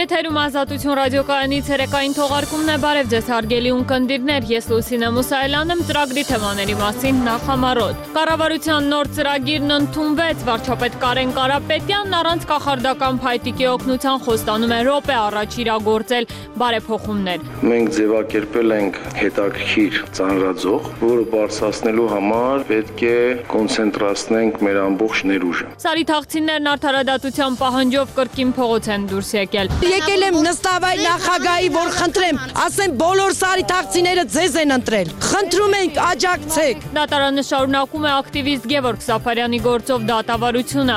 Եթերում Ազատություն ռադիոկայանի ցերեկային թողարկումն է, բարև ձեզ հարգելի ունկնդիրներ, ես Լուսինե Մուսայելյանն եմ, ծրագրի թեմաների մասին նախամարոտ։ Կառավարության նոր ծրագիրն ընդունվեց, վարչապետ Կարեն Կարապետյանն առանց կախարդական փայտիկի օգնության խոստանում է րոպե առաջ իրագործել բարեփոխումներ։ Մենք ձևակերպել ենք հետաքրքիր ծանրաձող, որը բարձրացնելու համար պետք է կոնցենտրացնենք մեր ամբողջ ներուժը։ Սարիթաղցիներն արդարադատության պահանջով կրկին փողոց են դուրս եկել։ Եկել եմ նստավայր նախագահի, որ խնդրեմ, ասեմ բոլոր սարիթաղցիները ձեզ են ընտրել։ Խնդրում ենք աջակցեք։ Դատարանը շարունակում է ակտիվիստ Գևորգ Սաֆարյանի գործով դատավարությունը։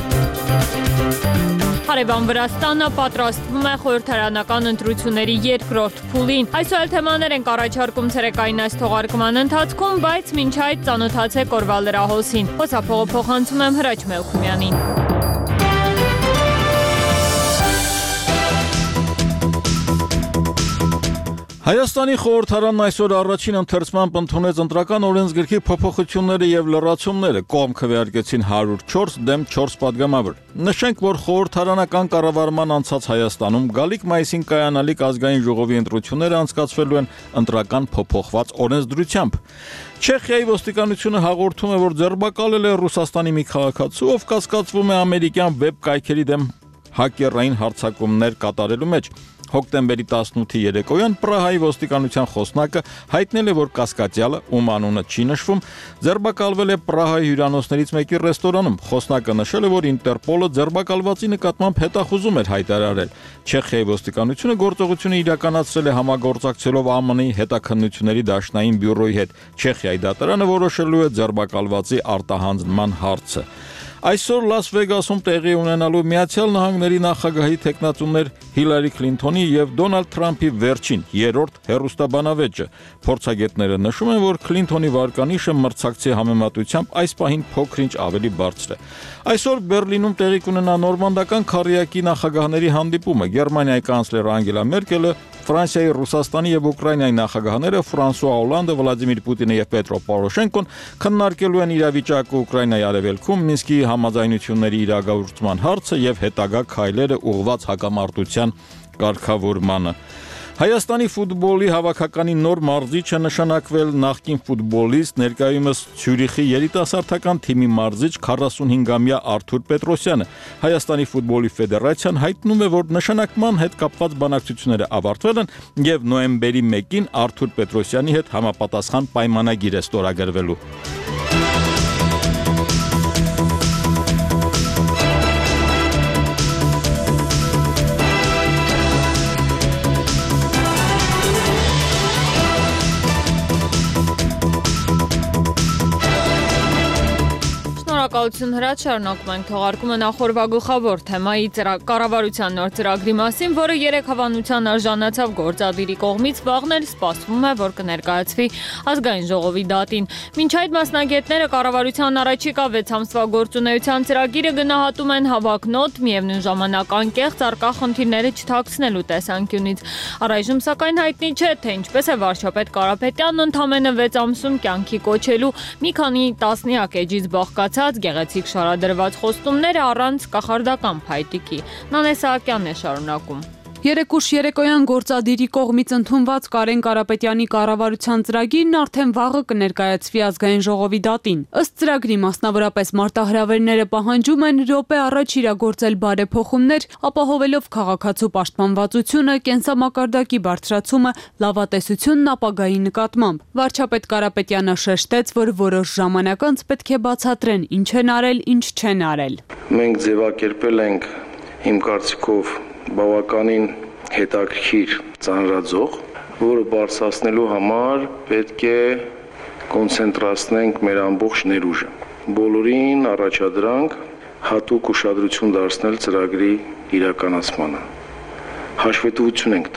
Հարևան Վրաստանը պատրաստվում է խորհրդարանական ընտրությունների երկրորդ փուլին։ Այսօր թեմաներ ենք առաջարկում ցերեկային այս թողարկման ընթացքում, բայց մինչ այդ ծանոթացեք օրվա լրահոսին։ Խոսափողը փոխանցում եմ Հրաչ Մելքումյանին։ Հայաստանի խորհրդարանն այսօր առաջին ընթերցմամբ ընդունեց ընտրական օրենսգրքի փոփոխությունները եւ լրացումները, կողմ քվեարկեցին 104 դեմ 4 պատգամավոր։ Նշենք, որ խորհրդարանական կառավարման անցած Հայաստանում գալիք մայիսին կայանալիք ազգային ժողովի ընտրությունները անցկացվելու են ընտրական փոփոխված օրենսդրությամբ։ Չեխիայի ոստիկանությունը հաղորդում է, որ ձերբակալել է Ռուսաստանի մի քաղաքացու, ով կասկածվում է ամերիկյան վեբ կայքերի դեմ հակերային հարձակումներ կատարելու մեջ։ Հոկտեմբերի 18-ի երեկոյան Պրահայի ոստիկանության խոսնակը հայտնել է, որ կասկածյալը, ում անունը չի նշվում, ձերբակալվել է Պրահայի հյուրանոցներից մեկի ռեստորանում։ Խոսնակը նշել է, որ Ինտերպոլը ձերբակալվածի նկատմամբ հետախուզում էր հայտարարել։ Չեխիայի ոստիկանությունը գործողությունը իրականացրել է համագործակցելով ԱՄՆ-ի հետաքննությունների դաշնային բյուրոյի հետ։ Չեխիայի դատարանը որոշելու է ձերբակալվածի արտահանձնման հարցը։ Այսօր Լաս Վեգասում տեղի ունենալու Միացյալ Նահանգների նախագահի թեկնածուներ Հիլարի Քլինթոնի եւ Դոնալդ Թրամփի վերջին երրորդ հեռուստաբանավեճը։ Փորձագետները նշում են, որ Քլինթոնի վարկանիշը մրցակցի համեմատությամբ այս պահին փոքր-ինչ ավելի բարձր է։ Այսօր Բերլինում տեղի կունենա նորմանդական քառյակի նախագահների հանդիպումը։ Գերմանիայի կանցլեր Անգելա Մերկելը, Ֆրանսիայի, Ռուսաստանի եւ Ուկրաինայի նախագահները Ֆրանսուଆ Օլանդը, Վլադիմիր Պուտինը եւ Պետրո Պորոշենկոն քննարկելու են իրավիճակը Ուկրաինայի արևելքում, Մինսկի համաձայնությունների իրագործման հարցը եւ հետագա քայլերը ուղղված հակամարտության կարգավորմանը։ Հայաստանի ֆուտբոլի հավաքականի նոր մարզիչը նշանակվել նախկին ֆուտբոլիստ, ներկայումս Ցյուրիխի երիտասարդական թիմի մարզիչ 45-ամյա Արթուր Պետրոսյանը։ Հայաստանի ֆուտբոլի ֆեդերացիան հայտնում է, որ նշանակման հետ կապված բանակցությունները ավարտվել են եւ նոյեմբերի 1-ին Արթուր Պետրոսյանի հետ համապատասխան պայմանագիր է ստորագրվելու։ Շնորհակալություն Հրաչ, շարունակում ենք թողարկումը նախորդ գլխավոր թեմայի կառավարության նոր ծրագրի մասին, որը 3 հավանության արժանացավ գործադիրի կողմից, վաղն էլ սպասվում է, որ կներկայացվի ազգային ժողովի դատին։ Մինչ այդ մասնագետները կառավարության առաջիկա 6 ամսվա գործունեության ծրագիրը գնահատում են հավակնոտ, միևնույն ժամանակ անկեղծ առկա խնդիրները չթաքցնելու տեսանկյունից։ Առայժմ սակայն հայտնի չէ, թե ինչպես է վարչապետ Կարապետյանն ընդամենը 6 ամսում կյանքի կոչելու մի քանի տասնյակ էջից բաղկացած գեղեցիկ շարադրված խոստումները առանց կախարդական փայտիկի։ Նանե Սահակյանն է շարունակում։ Երեկուշ երեկոյան գործադիրի կողմից ընդունված Կարեն Կարապետյանի կառավարության ծրագիրն արդեն վաղը կներկայացվի ազգային ժողովի դատին։ Ըստ ծրագրի մասնավորապես մարտահրավերները պահանջում են րոպե առաջ իրագործել բարեփոխումներ, ապահովելով քաղաքացու պաշտպանվածությունը, կենսամակարդակի բարձրացումը, լավատեսությունն ապագայի նկատմամբ։ Վարչապետ Կարապետյանը շեշտեց, որ որոշ ժամանակ անց պետք է բացատրեն ինչ են արել, ինչ չեն արել։ Մենք ձևակերպել ենք իմ կարծիքով բավականին հետաքրքիր ծանրաձող, որը բարձրացնելու համար պետք է կոնցենտրացնենք մեր ամբողջ ներուժը։ Բոլորին առաջադրանք հատուկ ուշադրություն դարձնել ծրագրի իրականացմանը։ Հաշվետվություն ենք տալու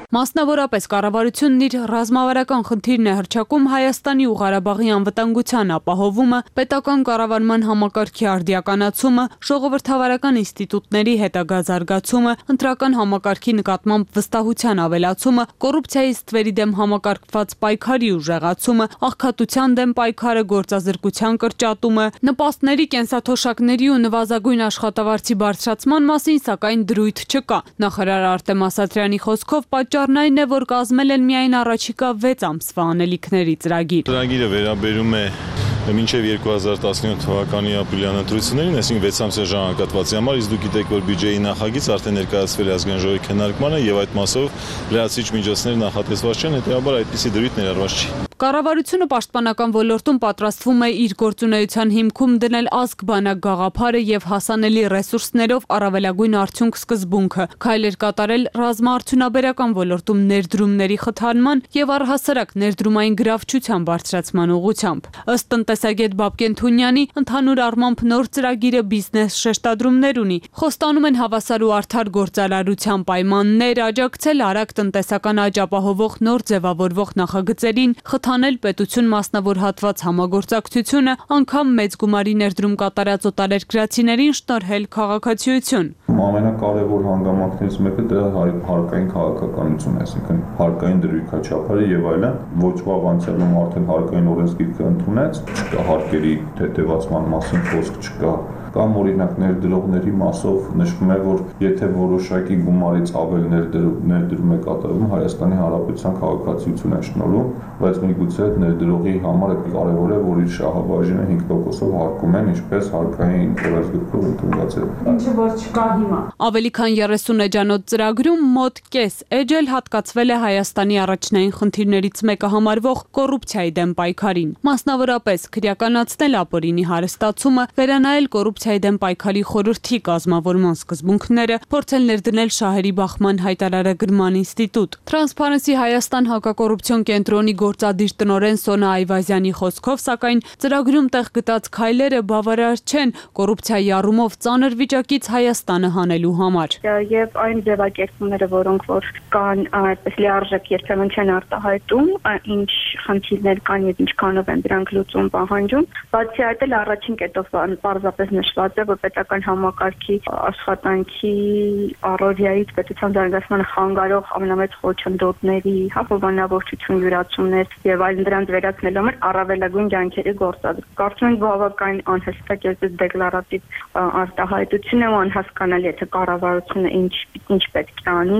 Մասնավորապես կառավարությունն իր ռազմավարական խնդիրն է հռչակում Հայաստանի ու Ղարաբաղի անվտանգության ապահովումը, պետական կառավարման համակարգի արդիականացումը, ժողովրդավարական ինստիտուտների հետագա զարգացումը, ընտրական համակարգի նկատմամբ վստահության ավելացումը, կոռուպցիայի ստվերի դեմ համակարգված պայքարի ուժեղացումը, աղքատության դեմ պայքարը, գործազրկության կրճատումը, նպաստների, կենսաթոշակների ու նվազագույն աշխատավարձի բարձրացման մասին սակայն դրույթ չկա։ Նախարար Արտեմ Ասատրյանի խոսքով պատճառն այն է, որ կազմել են միայն առաջիկա 6 ամսվա անելիքների ծրագիր։ Ծրագիրը վերաբերում է մինչև 2017 թվականի ապրիլյան ընտրություններին, այսինքն 6 ամսյա ժամանակահատվածի համար, իսկ դուք գիտեք, որ բյուջեի նախագիծ արդեն ներկայացվել է ազգային ժողովի քննարկմանը եւ այդ մասով լրացիչ միջոցներ նախատեսված չեն, հետեւաբար այդպիսի դրույթ ներառված չի։ Կառավարությունը պաշտպանական ոլորտում պատրաստվում է իր գործունեության հիմքում դնել ազգ-բանակ գաղափարը եւ հասանելի ռեսուրսներով առավելագույն արդյունք սկզբունքը, քայլեր կատարել ռազմաարդյունաբերական ոլորտում ներդրումների խթանման եւ առհասարակ ներդրումային գրավչության բարձրացման ուղղությամբ։ Ըստ տնտեսագետ Բաբկեն Թունյանի, ընդհանուր առմամբ նոր ծրագիրը բիզնես շեշտադրումներ ունի։ Խոստանում են հավասար ու արդար գործարարության պայմաններ, աջակցել արագ տնտեսական աճ ապահովող նոր ձևավորվող նախագծերին, խթանել պետություն մասնավոր հատված համագործակցությունը, անգամ մեծ գումարի ներդրում կատարած օտարերկրացիներին շնորհել քաղաքացիություն։ Ամենակարևոր հանգամանքներից մեկը դրա հարկային քաղաքականությունն է, այսինքն հարկային դրույքաչափերը եւ այլն, ոչ վաղ անցյալում արդեն հարկային օրենսգիրքը ընդունեց, չկա հարկերի թեթևացման մասին խոսք չկա, կամ օրինակ ներդրողների մասով նշվում է, որ եթե որոշակի գումարից ավել ներդրում է կատարվում, Հայաստանի Հանրապետության քաղաքացիություն է շնորհում, բայց միգուցե այդ ներդրողի համար այդ կարևոր է, որ իր շահաբաժինը 5%-ով հարկում են, ինչպես հարկային օրենսգիրքով ընդունված է։ Ինչը որ չկա հիմա։ Ավելի քան 30 էջանոց ծրագրում մոտ կես էջ էլ հատկացվել է Հայաստանի առաջնային խնդիրներից մեկը համարվող կոռուպցիայի դեմ պայքարին։ Մասնավորապես քրեականացնել ապօրինի հարստացումը, վերանայել կոռուպցիայի դեմ պայքարի խորհրդի կազմավորման սկզբունքները, փորձել ներդնել շահերի բախման հայտարարագրման ինստիտուտ։ Transparency Հայաստան հակակոռուպցիոն կենտրոնի գործադիր տնօրեն Սոնա Այվազյանի խոսքով, սակայն ծրագրում տեղ գտած քայլերը բավարար չեն կոռուպցիայի առումով ծանր վիճակից Հայաստանը հանելու համար։ Եվ այն ձևակերպումները, որոնք որ կան, այդպես լիարժեք երբեմն չեն արտահայտում, ինչ խնդիրներ կան եւ ինչքանով են դրանք լուծում պահանջում, բացի այդ էլ առաջին կետով պարզապես նշված է, որ պետական համակարգի աշխատանքի առօրյայից պետության զարգացմանը խանգարող ամենամեծ խոչընդոտների հովանավորչություն, յուրացումներ եւ այլն դրանց վերացնելու համար առավելագույն ջանքերի գործադրում։ Կարծում եմ բավական անհստակ է դեկլարատիվ արտահայտություն է ու անհասկանալի է, թե կառավարությունը ինչ պետք է անի։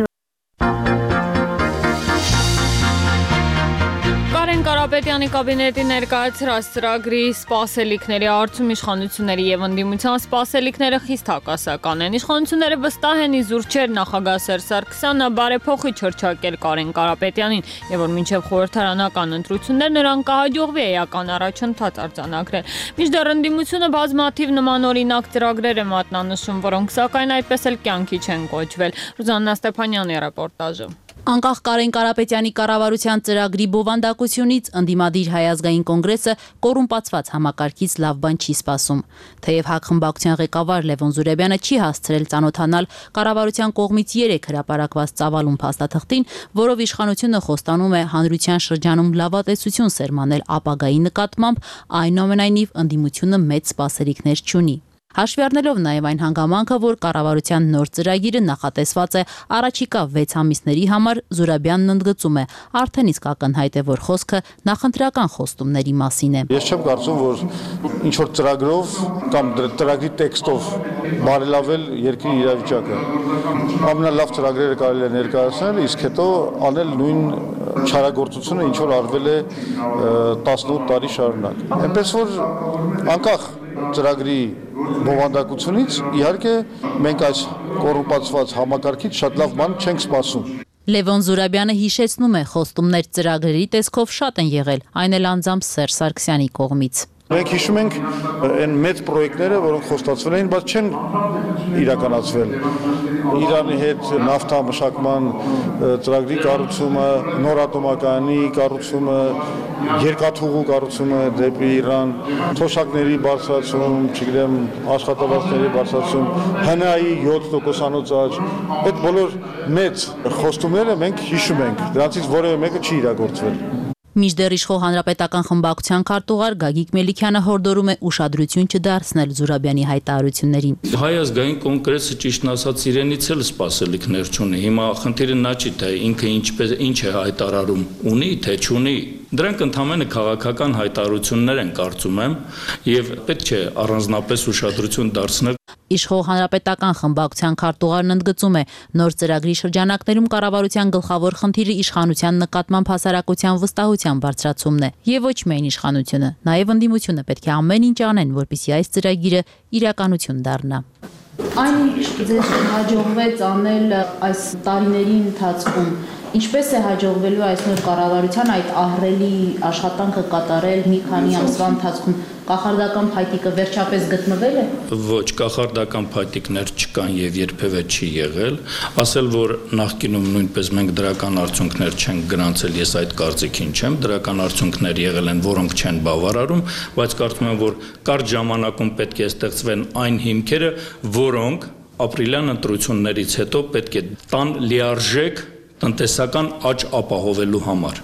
Կարեն Կարապետյանի կաբինետի ներկայացրած ծրագրի սպասելիքների արդյունքում իշխանությունների եւ ընդդիմության սպասելիքները խիստ հակասական են։ Իշխանությունները վստահ են իզուր նախագահ Սերժ Սարգսյանը բարեփոխի չրչակել Կարեն Կարապետյանին եւ որ մինչեւ խորհրդարանական ընտրություններ նրան կհաջողվի էական առաջընթաց արձանագրել։ Մինչդեռ ընդդիմությունը բազմաթիվ նմանօրինակ ծրագրեր է մատնանշում, որոնք սակայն այդպես էլ կյանքի չեն կոչվել։ Ռուզաննա Ստեփանյանի ռեպորտաժը։ Անկախ Կարեն Կարապետյանի կառավարության ծրագրի բովանդակությունից ընդդիմադիր Հայ ազգային կոնգրեսը կոռումպացված համակարգից լավ բան չի սպասում։ Թեև ՀԱԿ խմբակցության ղեկավար Լևոն Զուրաբյանը չի հասցրել ծանոթանալ կառավարության կողմից 3 հրապարակված ծավալուն փաստաթղթին, որով իշխանությունը խոստանում է հանրության շրջանում լավատեսություն սերմանել ապագայի նկատմամբ, այնուամենայնիվ ընդդիմությունը մեծ սպասելիքներ չունի։ Հաշվի առնելով նաև այն հանգամանքը, որ կառավարության նոր ծրագիրը նախատեսված է առաջիկա 6 ամիսների համար, Զուրաբյանն ընդգծում է, արդեն իսկ ակնհայտ է, որ խոսքը նախընտրական խոստումների մասին է։ Ես չեմ կարծում, որ ինչ որ ծրագրով կամ ծրագրի տեքստով բարելավել երկրի իրավիճակը։ Ամենալավ ծրագրերը կարելի է ներկայացնել, իսկ հետո անել նույն չարագործությունը, ինչ որ արվել է 18 տարի շարունակ։ Այնպես որ անկախ ծրագրի բովանդակությունից իհարկե մենք այս կոռումպացված համակարգից շատ լավ բան չենք սպասում։ Լևոն Զուրաբյանը հիշեցնում է, խոստումներ ծրագրերի տեսքով շատ են եղել, այն էլ անձամբ Սերժ Սարգսյանի կողմից։ Մենք հիշում ենք այն մեծ պրոյեկտները, որոնք խոստացվել էին, բայց չեն իրականացվել։ Իրանի հետ նավթամշակման ծրագրի կառուցումը, նոր ատոմակայանի կառուցումը, երկաթուղու կառուցումը դեպի Իրան, թոշակների բարձրացում, չգիտեմ, աշխատավարձների բարձրացում, ՀՆԱ-ի 7%-անոց աճ, այդ բոլոր մեծ խոստումները մենք հիշում ենք, դրանցից որևէ մեկը չի իրագործվել։ Մինչդեռ իշխող հանրապետական խմբակցության քարտուղար Գագիկ Մելիքյանը հորդորում է ուշադրություն չդարձնել Զուրաբյանի հայտարարություններին։ Հայ ազգային կոնգրեսը ճիշտն ասած իրենից էլ սպասելիքներ չունի։ Հիմա խնդիրը նա չի, թե ինքը ինչ է հայտարարում, ունի թե չունի։ Դրանք ընդհանրապես քաղաքական հայտարարություններ են, կարծում եմ, եւ պետք չէ առանձնապես ուշադրություն դարձնել։ Իշխող հանրապետական խմբակցության քարտուղարն ընդգծում է, նոր ծրագրի շրջանակներում կառավարության գլխավոր խնդիրը իշխանության նկատմամբ հասարակության վստահության բարձրացումն է, եւ ոչ միայն իշխանությունը, նաեւ ընդդիմությունը պետք է ամեն ինչ անեն, որպեսզի այս ծրագիրը իրականություն դառնա։ Այն ինչ ձեզ հաջողվեց անել այս տարիների ընթացքում, ինչպես է հաջողվելու այս նոր կառավարության այդ ահռելի աշխատանքը կատարել մի քանի ամսվա ընթացքում, կախարդական փայտիկը վերջապես գտնվել է։ Ոչ, կախարդական փայտիկներ չկան եւ երբևէ չի եղել, ասել որ նախկինում նույնպես մենք դրական արդյունքներ չենք գրանցել, ես այդ կարծիքին չեմ, դրական արդյունքներ եղել են, որոնք չեն բավարարում, բայց կարծում եմ որ կարճ ժամանակում պետք է ստեղծվեն այն հիմքերը, որոնք ապրիլյան ընտրություններից հետո պետք է տան լիարժեք տնտեսական աճ ապահովելու համար։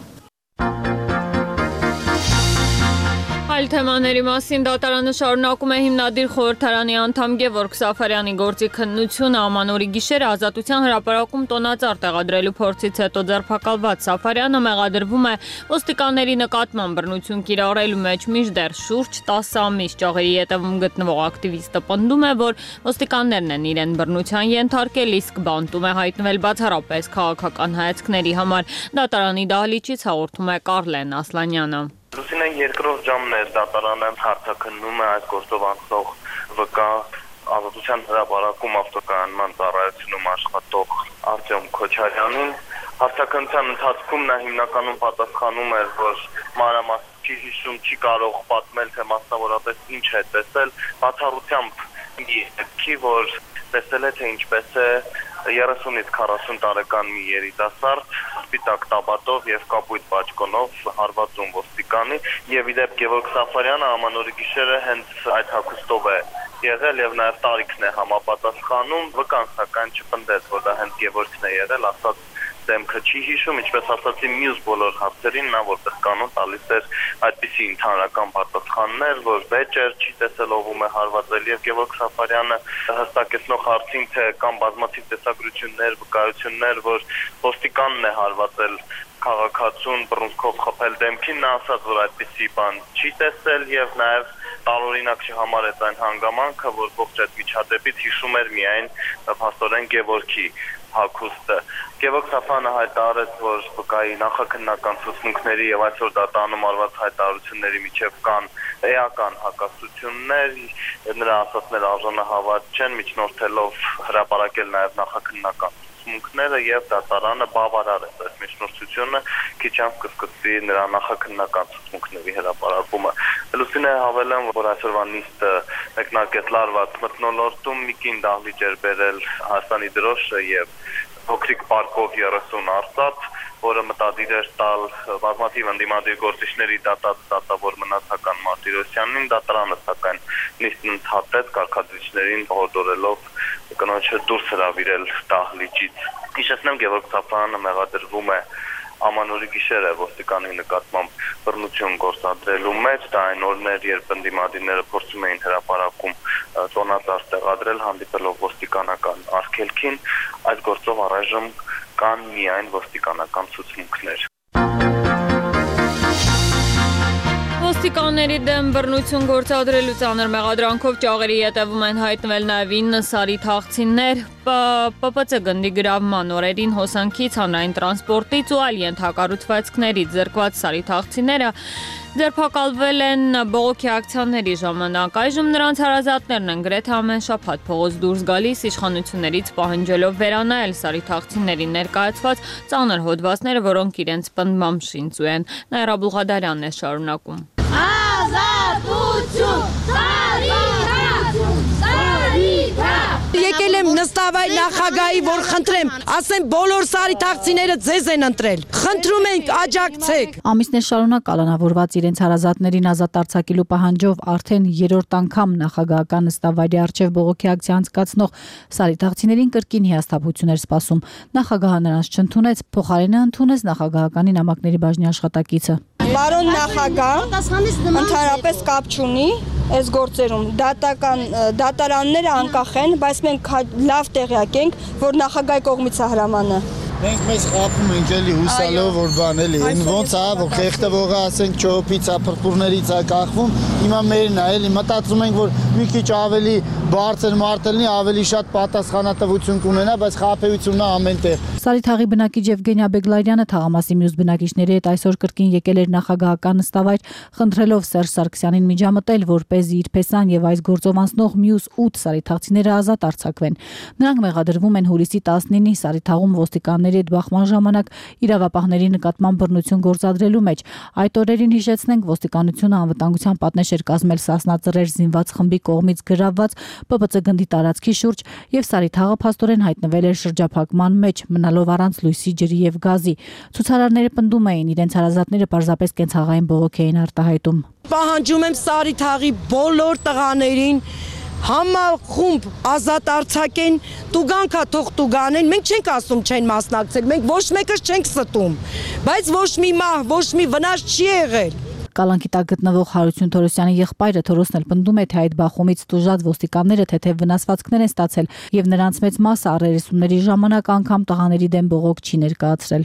Այլ թեմաների մասին դատարանը շարունակում է հիմնադիր խորհրդարանի անդամ Գևորգ Սաֆարյանի գործի քննությունը ամանորի գիշերը Ազատության հրապարակում տոնածառ տեղադրելու փորձից հետո ձերբակալված Սաֆարյանը մեղադրվում է ոստիկանների նկատմամբ բռնություն կիրառելու մեջ, մինչդեռ շուրջ 10 ամիս ճաղերի ետևում գտնվող ակտիվիստը պնդում է, որ ոստիկաններն են իրեն բռնության ենթարկել, իսկ բանտում է հայտնվել բացառապես քաղաքական հայացքների համար։ Դատարանի դահլիճից հաղորդում է Կարլեն Ասլանյանը։ Լուսինե երկրորդ ժամն է դատարանը հարցաքննում է այս գործով անցնող վկա Ազատության հրապարակում ավտոկայանման ծառայությունում աշխատող Արտյոմ Քոչարյանին։ Հարցաքննության ընթացքում նա հիմնականում պատասխանում էր, որ մանրամասն չի հիշում, չի կարող պատմել, թե մասնավորապես ինչ է տեսել, բացառությամբ մի որ տեսել է, թե ինչպես է 30-ից 40 տարեկան մի երիտասարդ սպիտակ տաբատով եւ կապույտ բաճկոնով հարվածում ոստիկանի եւ իդեպ Գևորգ Սաֆարյանը ամանորի գիշերը հենց այդ հագուստով է եղել եւ նաեւ տարիքն է համապատասխանում, վկան սակայն չպնդեց, որ դա հենց Գևորգն է եղել, ասած դեմքը չի հիշում, ինչպես ասացի մյուս բոլոր հարցերին նա որպես կանոն տալիս էր այդպիսի ընդհանրական պատասխաններ, որ վեճեր չի տեսել ով է հարվածել եւ Գևորգ Սաֆարյանը հստակեցնող հարցին, թե կամ բազմաթիվ տեսագրություններ, վկայություններ, որ ոստիկանն է հարվածել քաղաքացուն բռունցքով խփել դեմքին, նա ասաց, որ այդպիսի բան չի տեսել եւ նաեւ տարօրինակ չհամարեց այն հանգամանքը, որ ողջ այդ միջադեպից հիշում էր միայն փաստորեն Գևորգի հագուստը։ Գևորգ Սաֆարյանը հայտարարեց, որ վկայի նախաքննական ցուցմունքների եւ այսօր դատարանում արված հայտարարությունների միջև կան էական հակասություններ, նրա ասածները արժանահավատ չեն, միջնորդելով հրապարակել նաեւ նախաքննական ցուցմունքները եւ դատարանը բավարարեց այս միջնորդությունը, քիչ անց կսկսվի նրա նախաքննական ցուցմունքների հրապարակումը։ Լուսինե հավելեմ, որ այսօրվա նիստը մեկնարկեց լարված մթնոլորտում, մի կին դահլիճ էր բերել Հայաստանի դրոշը եւ փոքրիկ պարկով 30 արծաթ, որը մտադիր էր տալ բազմաթիվ ընդդիմադիր գործիչների դատավոր մնացական Մարտիրոսյանին, դատարանը սակայն նիստն ընդհատեց կարգադրիչներին հորդորելով կնոջը դուրս հրավիրել դահլիճից։ Հիշեցնեմ, Գևորգ Սաֆարյանը մեղադրվում է ամանորի գիշերը ոստիկանի նկատմամբ բռնություն գործադրելու մեջ, դա այն օրն էր, երբ ընդդիմադիրները փորձում էին հրապարակում տոնածառ տեղադրել, հանդիպելով ոստիկանական արգելքին, այս գործով առայժմ կան միայն ոստիկանական ցուցմունքներ։ Ոստիկանների դեմ բռնություն գործադրելու ծանր մեղադրանքով ճաղերի ետևում են հայտնվել նաև 9 սարի թաղցիններ, ՊՊՑ գնդի գրավման օրերին հոսանքից, հանրային տրանսպորտից ու այլ ենթակառուցվածքներից զրկված սարի թաղցինները ձերբակալվել են բողոքի ակցիաների ժամանակ։ Այժմ նրանց հարազատներն են գրեթե ամեն շաբաթ փողոց դուրս գալիս, իշխանություններից պահանջելով վերանայել սարի թաղցիններին ներկայացված ծանր հոդվածները, որոնք իրենց պնդմամբ շինծու են։ Նաիրա Բուղադարյանն է շարունակում։ Ազատություն գնեմ նստավայր նախագահի, որ խնդրեմ, ասեմ բոլոր սարի թաղցիները ձեզ են ընտրել։ Խնդրում ենք աջակցեք։ Ամիսներ շարունակ կալանավորված իրենց հարազատներին ազատ արձակելու պահանջով արդեն երրորդ անգամ նախագահական նստավայրի առջև բողոքի ակցիա անցկացնող սարի թաղցիներին կրկին հիասթափություն էր սպասում։ Նախագահը նրանց չընդունեց, փոխարենը ընդունեց նախագահականի նամակների բաժնի աշխատակիցը։ Պարոն նախագահ, ընդհանրապես կապ չունի այս գործերում, դատարանները անկախ են, բայց մենք լավ տեղյակ ենք, որ նախագահի կողմից է հրամանը։ Մենք մեզ խափում ենք էլի հուսալով, որ բան էլի, ոնց է, որ խեղտվողը ասենք չոփից է, փրփուրներից է կախվում, հիմա մերն է, էլի մտածում ենք, որ մի քիչ ավելի բարձր մարտելնի, ավելի շատ պատասխանատվություն կունենա, բայց խափեությունն է ամենտեղ։ Սարի թաղի բնակիչ Եվգենիա Բեգլարյանը թաղամասի մյուս բնակիչների հետ այսօր կրկին եկել էր նախագահական նստավայր, խնդրելով Սերժ Սարգսյանին միջամտել, որպեսզի իր փեսան եւ այս գործով անցնող մյուս 8 սարի թաղցիները ազատ արձակվեն։ Նրանք մեղադրվում են հուլիսի 19-ի սարի թաղում ոստիկանների հետ բախման ժամանակ իրավապահների նկատմամբ բռնություն գործադրելու մեջ։ Այդ օրերին հիշեցնենք, ոստիկանությունը անվտանգության պատնեշ էր կազմել Սասնա ծռեր զինված խմբի կողմից գրավված ՊՊՑ գնդի տարածքի շուրջ եւ սարի թաղը փաստորեն հայտնվել էր շրջափակման մեջ, մնալով առանց լույսի, ջրի եւ գազի։ Ցուցարարները պնդում էին, իրենց հարազատները պարզապես կենցաղային բողոք էին արտահայտում։ Պահանջում եմ սարի թաղի բոլոր տղաներին համախումբ ազատ արձակեն, տուգանքա թող տուգանեն, մենք չենք ասում չեն մասնակցել, մենք ոչ մեկս չենք ստում, բայց ոչ մի մահ, ոչ մի վնաս չի եղել։ Կալանքի տակ գտնվող Հարություն Թորոսյանի եղբայրը Թորոսն էլ պնդում է, թե այդ բախումից տուժած ոստիկանները թեթև վնասվածքներ են ստացել եւ նրանց մեծ մասը առերեսումների ժամանակ անգամ տղաների դեմ բողոք չի ներկայացրել։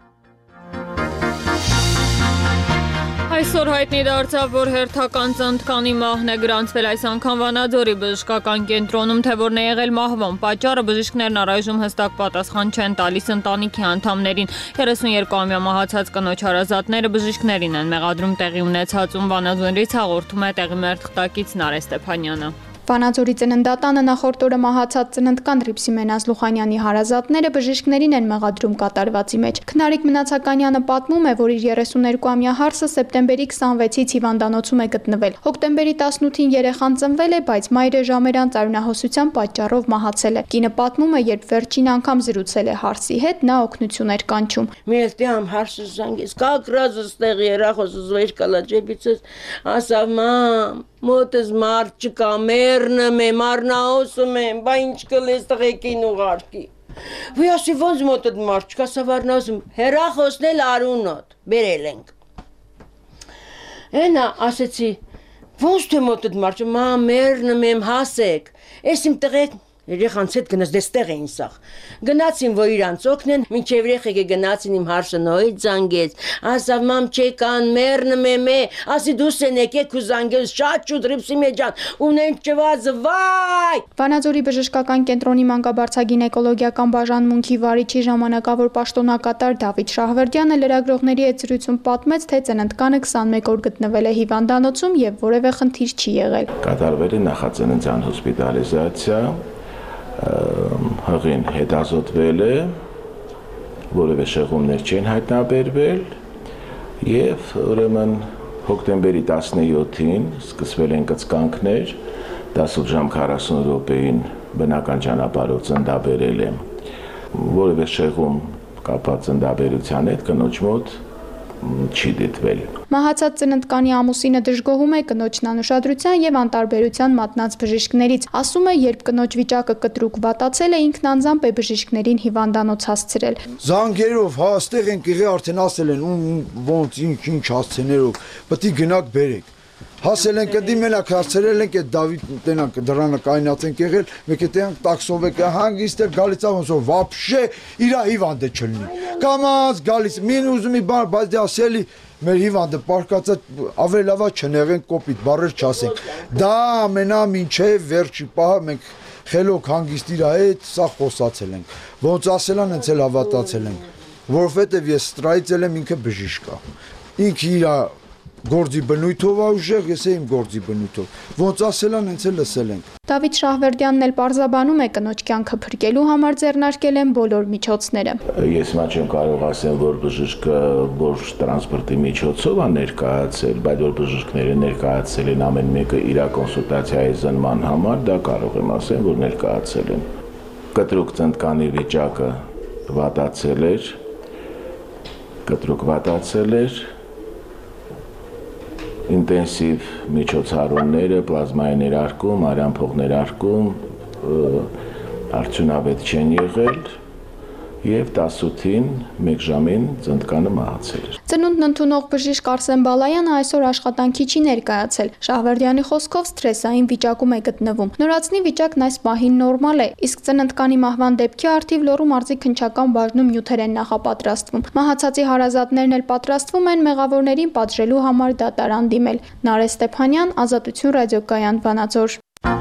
Այսօր հայտնի դարձավ, որ հերթական ծննդկանի մահն է գրանցվել այս անգամ Վանաձորի բժշկական կենտրոնում, թե որն է եղել մահվան պատճառը բժիշկներն առայժմ հստակ պատասխան չեն տալիս ընտանիքի անդամներին։ 32-ամյա մահացած կնոջ հարազատները բժիշկներին են մեղադրում տեղի ունեցածում։ Վանաձորից հաղորդում է տեղի մեր թղթակից Նարէ Ստեփանյանը։ Վանաձորի ծննդատանը նախորդ օրը մահացած ծննդկան Ռիփսիմեն Ազլուխանյանի հարազատները բժիշկներին են մեղադրում կատարվածի մեջ։ Քնարիկ Մնացականյանը պատմում է, որ իր 32-ամյա հարսը սեպտեմբերի 26-ից հիվանդանոցում է գտնվել։ Հոկտեմբերի 18-ին երեխան ծնվել է, բայց մայրը ժամերան ծարունահոսության պատճառով մահացել է։ Կինը պատմում է, երբ վերջին անգամ զրուցել է հարսի հետ, նա օգնություն էր կանչում։ Միստիամ հարսը զանգեց, как раз ստեղ երախոսը զվեր կալաջեբիցս, ասավ մամ Մոտս մարդ չկա, մերնեմ եմ, արնաոսում եմ, բա ինչ կլես տղեկին ուղարկի։ Վյասի ոնց մոտդ մարդ չկա, սավարնազում, հերախոսն էլ արունոտ, բերել ենք։ Ենա, ասեցի, ոնց թե մոտդ մարդ, մա մերնեմ եմ, հասեք, ես իմ տղեկ, երեխանց հետ գնաց դեստեղ էին սաղ։ Գնացին, որ իրանց օգնեն, մինչև երեխեքը գնացին իմ հարսը նոյից զանգեց, ասավ մամ չեկան, մերնում եմ է, ասի դուս են եկեք ու զանգել, շատ շուտ Ռիփսիմե ջան, ունեն ճվազը, վայ։ Վանաձորի բժշկական կենտրոնի մանկաբարձագինեկոլոգիական բաժանմունքի վարիչի ժամանակավոր պաշտոնակատար Դավիթ Շահվերդյանը լրագրողների հետ զրույցում պատմեց, թե ծննդկանը 21 օր գտնվել է հիվանդանոցում եւ որևէ խնդիր չի եղել։ Կատարվել է նախածննդյան հոսպիտալիզացիա, հղին հետազոտվել է, որևէ շեղումներ չեն հայտնաբերվել եւ ուրեմն հոկտեմբերի 17-ին սկսվել են կծկանքներ, 10 ժամ 40 րոպեին բնական ճանապարհով ծննդաբերել է, որևէ շեղում կապված ծննդաբերության հետ կնոջ մոտ չի դիտվել։ Մահացած ծննդկանի ամուսինը դժգոհում է կնոջն անուշադրության եւ անտարբերության մատնած բժիշկներից։ Ասում է, երբ կնոջ վիճակը կտրուկ վատացել է, ինքն անձամբ է բժիշկներին հիվանդանոց հասցրել։ Զանգերով, հա, այստեղ են եղել, արդեն ասել են, ոնց ինչ հասցեներով, պետք է գնաք բերեք։ Հասել ենք դի մենակ հասցրել ենք այդ Դավիթ տենանք դրանը կայնած ենք եղել, մեկ է տենանք տաքսով եք հանգիստ էր գալիս ավոնսով վաբշե իր հիվանդը չլինի։ Կամած գալիս մին ուզում մի բան, բայց դե ասելի մեր հիվանդը պարկածը ավելի լավա չնեղեն կոպիտ բառեր չասենք։ Դա ամենամինչև վերջի պահը մենք խելոք հանգիստ իր հետ սա խոսացել ենք։ Ոնց ասելան հենց էլ հավատացել ենք, որովհետև ես ստրայցել եմ ինքը բժիշկ է։ Ինքը իր գործի բնույթով է ուժեղ, ես եմ գործի բնույթով։ Ոնց ասելան, հենց էլ լսել ենք։ Դավիթ Շահվերդյանն էլ պարզաբանում է կնոջ կյանքը փրկելու համար ձեռնարկել են բոլոր միջոցները։ Ես մա չեմ կարող ասել, որ բժիշկը որ տրանսպորտի միջոցով է ներկայացել, բայց որ բժիշկները ներկայացել են ամեն մեկը իր կոնսուլտացիայի զնման համար, դա կարող եմ ասել, որ ներկայացել են։ կտրուկ ծնտկանի վիճակը վատացել էր, ինտենսիվ միջոցառումները, պլազմայի ներարկում, արյան ներարկում արդյունավետ չեն եղել եւ 18-ին 1 ժամին ծնտկանը մահացել էր։ Ծնունդն ընդունող բժիշկ Արսեն Բալայանը այսօր աշխատանքի չի ներկայացել։ Շահվերդյանի խոսքով սթրեսային վիճակում է գտնվում։ Նորածնի վիճակն այս պահին նորմալ է, իսկ ծննդկանի մահվան դեպքի առթիվ Լոռու մարզի քննչական բաժնում նյութեր են նախապատրաստվում։ Մահացածի հարազատներն էլ պատրաստվում են մեղավորներին պատժելու համար դատարան դիմել։ Նարէ Ստեփանյան, Ազատություն ռադիոկայան, Վանաձոր։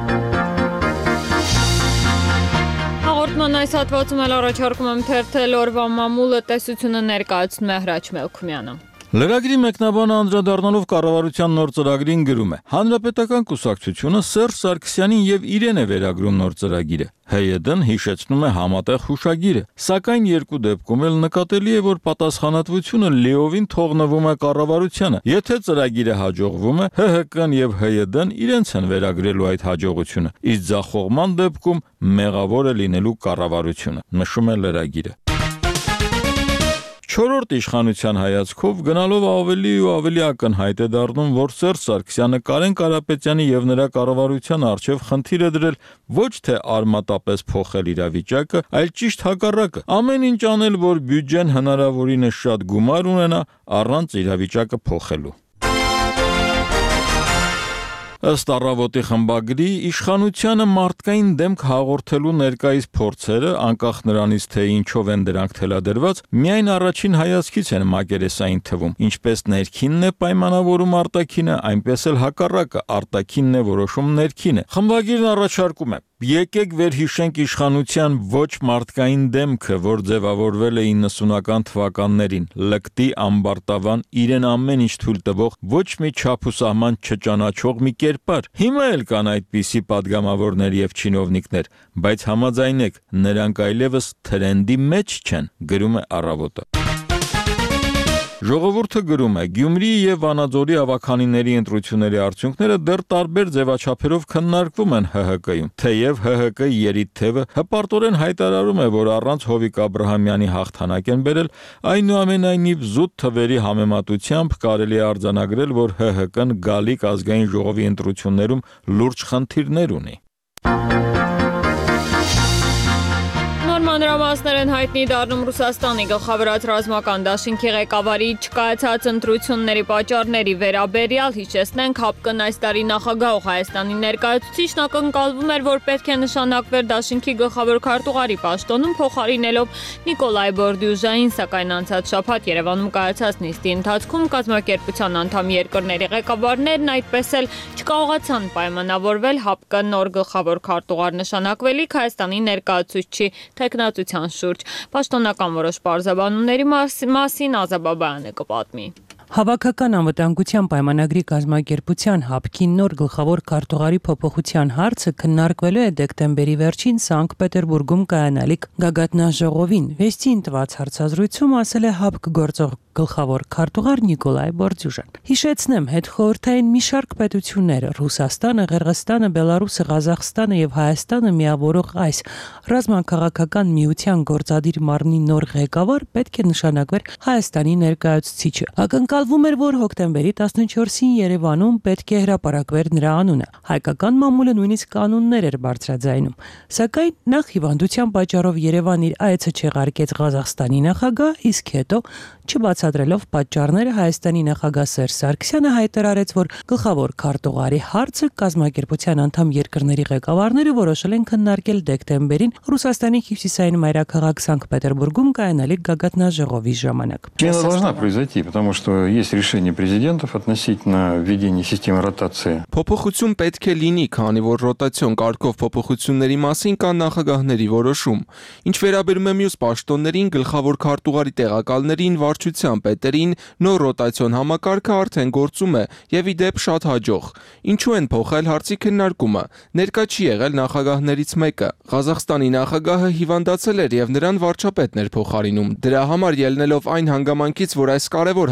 Հաղորդման այս հատվածում էլ առաջարկում եմ թերթել օրվա մամուլը տեսությունը ներկայացնում է Հրաչ Մելքումյանը։ Լրագրի մեկնաբանը անդրադառնալով կառավարության նոր ծրագրին գրում է. Հանրապետական կուսակցությունը Սերժ Սարգսյանին եւ իրեն է վերագրում նոր ծրագիրը։ ՀՅԴ-ն հիշեցնում է համատեղ հուշագիրը, սակայն երկու դեպքում էլ նկատելի է, որ պատասխանատվությունը լիովին թողնվում է կառավարությանը։ Եթե ծրագիրը հաջողվում է, ՀՀԿ-ն եւ ՀՅԴ-ն իրենց են վերագրելու այդ հաջողությունը, իսկ ձախողման դեպքում մեղավոր է լինելու կառավարությունը, նշում է լրագիրը։ Չորրորդ իշխանության հայացքով գնալով ավելի ու ավելի ակնհայտ է դառնում, որ Սերժ Սարգսյանը Կարեն Կարապետյանի եւ նրա կառավարության առջեւ խնդիր է դրել ոչ թե արմատապես փոխել իրավիճակը, այլ ճիշտ հակառակը։ Ամեն ինչ անել, որ բյուջեն հնարավորինս շատ գումար ունենա առանց իրավիճակը փոխելու։ Ըստ Առավոտի խմբագրի, իշխանությանը մարդկային դեմք հաղորդելու ներկայիս փորձերը, անկախ նրանից, թե ինչով են դրանք թելադրված, միայն առաջին հայացքից են մակերեսային թվում։ Ինչպես ներքինն է պայմանավորում արտաքինը, այնպես էլ հակառակը, արտաքինն է որոշում ներքինը։ Խմբագիրն առաջարկում է. Եկեք վերհիշենք իշխանության ոչ մարդկային դեմքը, որ ձևավորվել է 90-ական թվականներին, լկտի ամբարտավան, իրեն ամեն ինչ թույլ տվող, ոչ մի չափ ու սահման չճանաչող մի կերպար։ Հիմա էլ կան այդպիսի падգամավորներ եւ չինովնիկներ, բայց համաձայնեք, նրանք այլևս թրենդի մեջ չեն, գրում է Առավոտը։ Ժողովուրդը գրում է. Գյումրիի եւ Վանաձորի ավականիների ընտրությունների արդյունքները դեռ տարբեր ձևաչափերով քննարկվում են ՀՀԿ-ում։ Թեև ՀՀԿ երիտթևը հպարտորեն հայտարարում է, որ առանց Հովիկ Աբրահամյանի հաղթանակ են բերել, այնուամենայնիվ զուտ թվերի համեմատությամբ կարելի է արձանագրել, որ ՀՀԿ-ն գալիք ազգային ժողովի ընտրություններում լուրջ խնդիրներ ունի։ Մանրամասներ են հայտնի դառնում Ռուսաստանի գլխավորած ռազմական դաշինքի ղեկավարի չկայացած ընտրությունների պատճառների վերաբերյալ հիշեցնենք ՀԱՊԿ-ն այս տարի նախագահող Հայաստանի ներկայացուցիչն ակնկալվում էր, որ պետք է նշանակվեր դաշինքի գլխավոր քարտուղարի պաշտոնում փոխարինելով Նիկոլայ Բորդյուժային, սակայն անցած շաբաթ Երևանում կայացած նիստի ընթացքում կազմակերպության անդամ երկրների ղեկավարներն այդպես էլ չկարողացան պայմանավորվել ՀԱՊԿ նոր գլխավոր քարտուղար նշանակվելիք Հայաստանի ներկայացուցչի տեխնացության շուրջ։ Պաշտոնական որոշ պարզաբանումների մասին Ազաբաբայանը կպատմի։ Հավաքական անվտանգության պայմանագրի կազմակերպության ՀԱՊԿ-ի նոր գլխավոր քարտուղարի փոփոխության հարցը քննարկվելու է դեկտեմբերի վերջին Սանկտ Պետերբուրգում կայանալիք գագաթնաժողովին։ Վեստին տված հարցազրույցում ասել է ՀԱՊԿ գործող գլխավոր քարտուղար Նիկոլայ Բորդյուժան։ Հիշեցնեմ, հետխորհրդային մի շարք պետություններ՝ Ռուսաստանը, Ղրղստանը, Բելարուսը, Ղազախստանը եւ Հայաստանը միավորող այս ռազմաքաղաքական միության գործադիր մարմնի նոր ղեկավար պետք է նշանակվեր Հայաստանի ներկայացուցիչը։ Ակնկալվում էր, որ հոկտեմբերի 14-ին Երևանում պետք է հրապարակվեր նրա անունը։ Հայկական մամուլը նույնիսկ կանոններ էր բարձրաձայնում։ Սակայն նախ հիվանդության պատճառով Երևան իր այցը չեղարկեց Ղազախստանի նախագահ, իսկ հետո չբացատրելով պատճառները Հայաստանի նախագահ Սերժ Սարգսյանը հայտարարեց, որ գլխավոր քարտուղարի հարցը կազմակերպության անդամ երկրների ղեկավարները որոշել են քննարկել դեկտեմբերին Ռուսաստանի հյուսիսային մայրաքաղաք Սանկտ Պետերբուրգում կայանալիք գագաթնաժողովի ժամանակ։ Смена должна произойти, потому что есть решение президентов относительно введения системы ротации. Փոփոխություն պետք է լինի, քանի որ ռոտացիոն կարգով փոփոխությունների մասին կան նախագահների որոշում։ Ինչ վերաբերում է մյուս պաշտոններին, գլխավոր քարտուղարի տեղակալներին, վարչության պետերին, նոր ռոտացիոն համակարգը արդեն գործում է եւ ի դեպ շատ հաջող։ Ինչու են փոխել հարցի քննարկումը։ Ներկա չի եղել նախագահներից մեկը։ Ղազախստանի նախագահը հիվանդացել էր եւ նրան վարչապետն էր փոխարինում։ Դրա համար ելնելով այն հանգամանքից, որ այս կարևոր հարցը պետք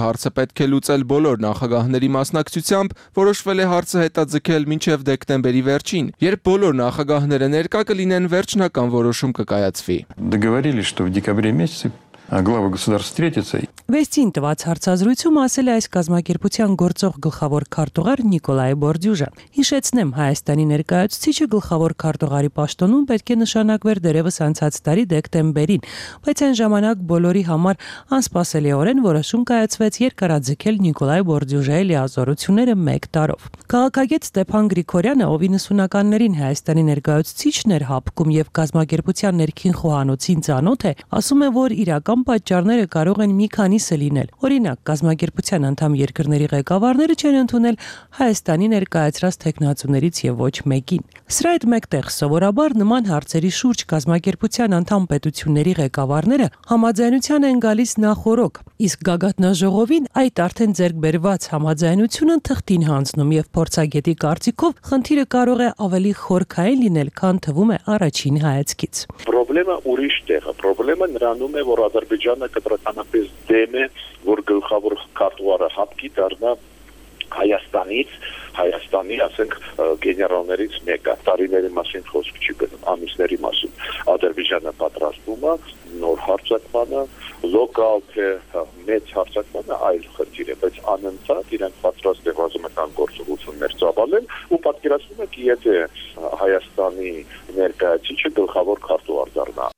պետք է լուծել բոլոր նախագահների մասնակցությամբ, որոշվել է հարցը հետաձգել մինչև դեկտեմբերի վերջին, երբ բոլոր նախագահները ներկա կլինեն, վերջնական որոշում կկայացվի։ Договорились, что в декабре месяце главы государств встретятся. Վեստին տված հարցազրույցում ասել է այս կազմակերպության գործող գլխավոր քարտուղար Նիկոլայ Բորդյուժը։ Հիշեցնեմ, Հայաստանի ներկայացուցիչը գլխավոր քարտուղարի պաշտոնում պետք է նշանակվեր դերևս անցած տարի դեկտեմբերին, բայց այն ժամանակ բոլորի համար անսպասելիորեն որոշում կայացվեց երկարաձգել Նիկոլայ Բորդյուժայի լիազորությունները 1 տարով։ Քաղաքագետ Ստեփան Գրիգորյանը, ով 90-ականներին Հայաստանի ներկայացուցիչն էր ՀԱՊԿ-ում եւ կազմակերպության ներքին խոհանոցին ծանոթ է, ասում է, որ իրական պատճառները կարող են մի քանիսը լինել։ Օրինակ, կազմակերպության անդամ երկրների ղեկավարները չեն ընդունել Հայաստանի ներկայացրած թեկնածուներից եւ ոչ մեկին։ Սրա հետ մեկտեղ սովորաբար նման հարցերի շուրջ կազմակերպության անդամ պետությունների ղեկավարները համաձայնության են գալիս նախորոք, իսկ գագաթնաժողովին այդ արդեն ձեռք բերված համաձայնությունը թղթին հանձնում եւ փորձագետի կարծիքով խնդիրը կարող է ավելի խորքային լինել, քան թվում է առաջին հայացքից։ Պրոբլեմը ուրիշ տեղ է, պրոբլեմը նրանում է, որ Ադրբեջանը կտրականապես դեմ է, որ գլխավոր քարտուղարը ՀԱՊԿ-ի դառնա Հայաստանի, ասենք, գեներալներից մեկը։ Տարիների մասին խոսք չի գնում, ամիսների մասին։ Ադրբեջանը պատրաստվում է նոր հարձակմանը, լոկալ թե մեծ հարձակմանը այլ խնդիր է, բայց անընդհատ իրենք պատրաստ են ռազմական գործողություններ ծավալել ու պատկերացնում եք, եթե Հայաստանի ներկայացուցիչը գլխավոր քարտուղար դառնա։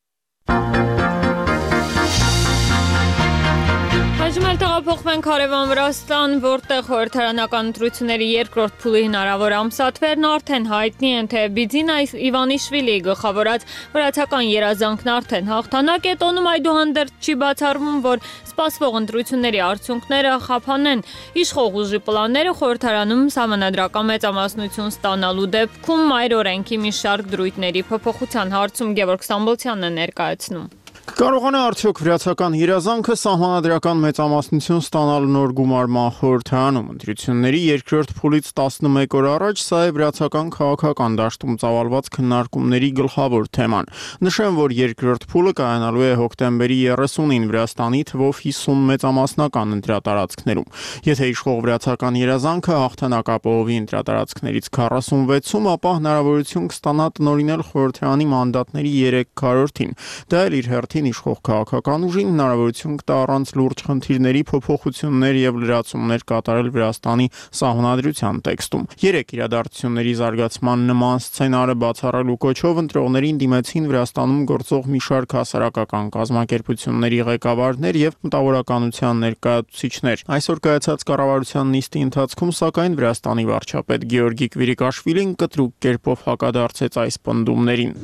Այժմ էլ տեղափոխվում ենք հարևան Վրաստան, որտեղ խորհրդարանական ընտրությունների երկրորդ փուլի հնարավոր ամսաթվերն արդեն հայտնի են, թե Բիձինա Իվանիշվիլիի գլխավորած վրացական երազանքն արդեն հաղթանակ է տոնում, այդուհանդերձ չի բացառվում, որ սպասվող ընտրությունների արդյունքները խափանեն իշխող ուժի պլանները խորհրդարանում սահմանադրական մեծամասնություն ստանալու դեպքում մայր օրենքի մի շարք դրույթների փոփոխության հարցում Գևորգ Ստամբոլցյանն է ներկայացնում։ Կարողանա արդյոք վրացական երազանքը սահմանադրական մեծամասնություն ստանալ նոր գումարման խորհրդարանում։ Ընտրությունների երկրորդ փուլից 11 օր առաջ սա է վրացական քաղաքական դաշտում ծավալված քննարկումների գլխավոր թեման։ Նշեմ, որ երկրորդ փուլը կայանալու է հոկտեմբերի 30-ին Վրաստանի թվով 50 մեծամասնական ընտրատարածքներում։ Եթե իշխող վրացական երազանքը հաղթանակապահովի ընտրատարածքներից 46-ում, ապա հնարավորություն կստանա տնօրինել խորհրդարանի մանդատների 3/4-ին։ Դա էլ իր հերթին իշխող քաղաքական ուժին հնարավորություն կտա առանց լուրջ խնդիրների փոփոխություններ եւ լրացումներ կատարել Վրաստանի սահմանադրության տեքստում։ 3 իրադարձությունների զարգացման նման սցենարը բացառելու կոչով ընտրողներին դիմեցին Վրաստանում գործող մի շարք հասարակական կազմակերպությունների ղեկավարներ եւ մտավորականության ներկայացուցիչներ։ Այսօր կայացած կառավարության նիստի ընթացքում, սակայն Վրաստանի վարչապետ Գեորգի Կվիրիկաշվիլին կտրուկ կերպով հակադարձեց այս պնդումներին։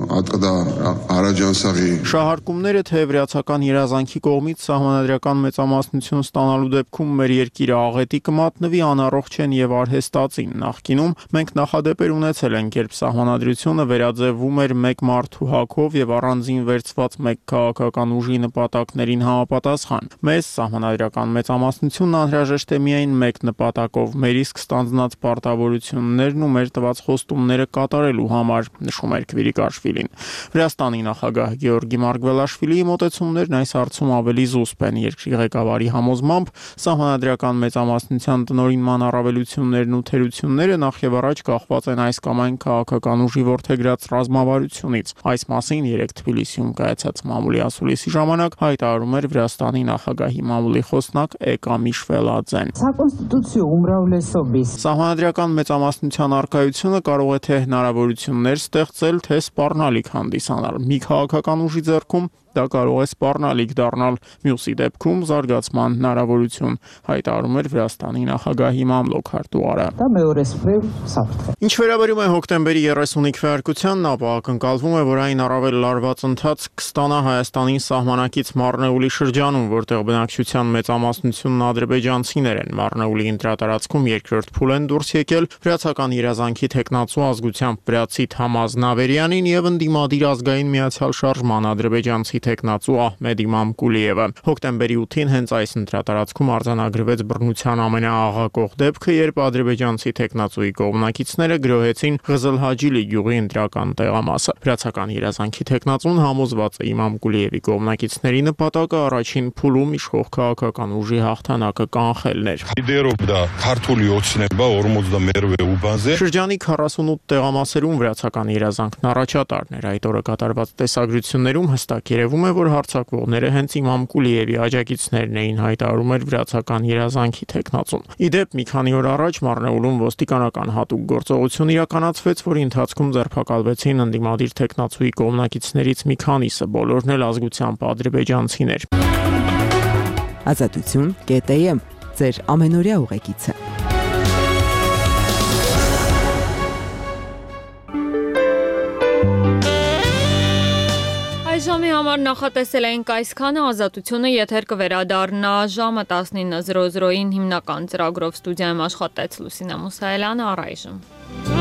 Շահարկումները, թե վրացական երազանքի կողմից սահմանադրական մեծամասնություն ստանալու դեպքում մեր երկիրը աղետի կմատնվի, անառողջ են եւ արհեստածին։ Նախկինում մենք նախադեպեր ունեցել ենք, երբ սահմանադրությունը վերաձևվում էր մեկ մարդու հակով եւ առանձին վերծված մեկ քաղաքական ուժի նպատակներին համապատասխան։ Մեզ սահմանադրական մեծամասնությունն անհրաժեշտ է միայն մեկ նպատակով՝ մեր իսկ ստանձնած պարտավորություններն ու մեր տված խոստումները կատարելու համար, նշում էր Կվիրիկաշվիլին։ Վրաստանի նախագահ Գեորգի Մարգվելաշվիլիի մոտեցումներն այս հարցում ավելի զուսպ են։ Երկրի ղեկավարի համոզմամբ սահմանադրական մեծամասնության տնօրինման առավելություններն ու թերությունները նախ եւ առաջ կախված են այս կամ այն քաղաքական ուժի որդեգրած ռազմավարությունից։ Այս մասին 3 Թբիլիսիում կայացած մամուլի ասուլիսի ժամանակ հայտարարում էր Վրաստանի նախագահի մամուլի խոսնակ Էկամի Շվելաձեն։ Սահմանադրական մեծամասնության առկայությունը կարող է թե հնարավորություններ ստեղծել, թե սպառնալիք հանդիսանալ։ Մի քաղաքական ուժի ձեռքում դա կարող է սպառնալիք դառնալ, մյուսի դեպքում զարգացման հնարավորություն, հայտարարում էր Վրաստանի նախագահի մամլոք քարտուղարը։ Ինչ վերաբերում է հոկտեմբերի 30-ի քվեարկությանն, ապա ակնկալվում է, որ այն առավել լարված ընթացք կստանա Հայաստանի սահմանակից Մարնեուլի շրջանում, որտեղ բնակչության մեծամասնությունն ադրբեջանցիներ են։ Մարնեուլի ընտրատարածքում երկրորդ փուլ են դուրս եկել վրացական երազանքի թեկնածու ազգությամբ վրացի Թամազ Նավերյանին եւ ընդդիմադիր ազգային միացյալ շարժման ադրբեջանցի տեխնացու Ահմեդ Իմամ Կուլիևը։ Հոկտեմբերի 8-ին հենց այս ընտրատարածքում արձանագրվեց բռնության ամենաաղաղակող դեպքը, երբ ադրբեջանցի տեխնացուի կողմնակիցները գրոհեցին Ղզլհաջիլի գյուղի ընտրական տեղամասը։ Վրացական երազանքի տեխնացուն համոզված է Իմամ Կուլիևի կողմնակիցների նպատակը առաջին փուլում իշխող քաղաքական ուժի հաղթանակը կանխելն էր։ Շրջանի 48 տեղամասերում վրացական երազանքն առաջատարն էր։ Այդ օրը կատարված տեսագրություններում հստակ երևում է, որ հարձակվողները հենց Իմամ Կուլիևի աջակիցներն էին, հայտարարում էր վրացական երազանքի տեխնացուն։ Իդեպ մի քանի օր առաջ Մարնեուլում ոստիկանական հատուկ գործողություն իրականացվեց, որի ընթացքում ձերբակալվեցին ընդդիմադիր տեխնացուի կողմնակիցներից մի քանիսը, բոլորն էլ ազգությամբ ադրբեջանցիներ։ Ազատություն.am ձեր ամենօրյա ուղեկիցը։ Ժամի համար նախատեսել էինք այսքանը, Ազատությունը եթեր կվերադառնա ժամը 19:00-ին հիմնական ծրագրով ստուդիայում աշխատեց Լուսինե Մուսայելյանը, առայժմ։